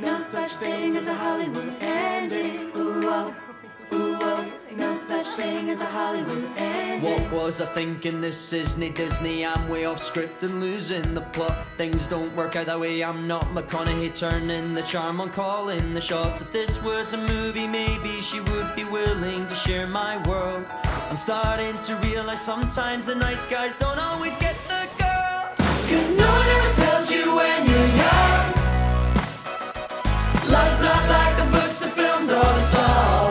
no such thing as a Hollywood ending. Ooh, oh, ooh, oh, no such thing as a Hollywood ending. What was I thinking? This isn't Disney. I'm way off script and losing the plot. Things don't work out that way. I'm not McConaughey turning the charm on, calling the shots. If this was a movie, maybe she would be willing to share my world. I'm starting to realize sometimes the nice guys don't always get the girl. 'Cause no one ever tells you when you're young, life's not like the books, the films, or the songs.